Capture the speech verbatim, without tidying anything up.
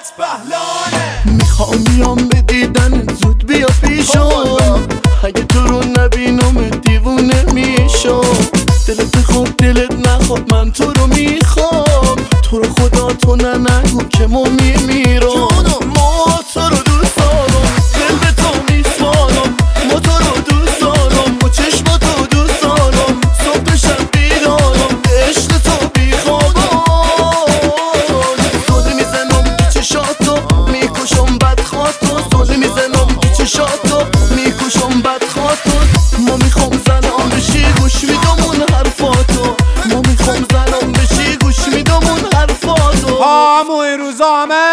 بهلانه. میخوام بیام به دیدن زود بیا پیشم، اگه تو رو نبینم دیوونه میشم. دلت خوب دلت نخواد من تو رو میخوام، تو رو خدا تو نه نگو که ما میمیرم. ما تو رو دوست دارم، دل به تو میسپارم. ما تو رو دوست دارم، با چشم تو دوست دارم. صبح شب بیدارم، عشق تو بیخوابم. ساله میزنم بی چشاتو، میکشم بدخواتو. ساله میزنم بی چشاتو، میکشم بدخواتو. ما میخوام زنم بشی گوش میدم اون حرفاتو. ما میخوام زنم بشی گوش میدم اون حرفاتو. پامو این روزامه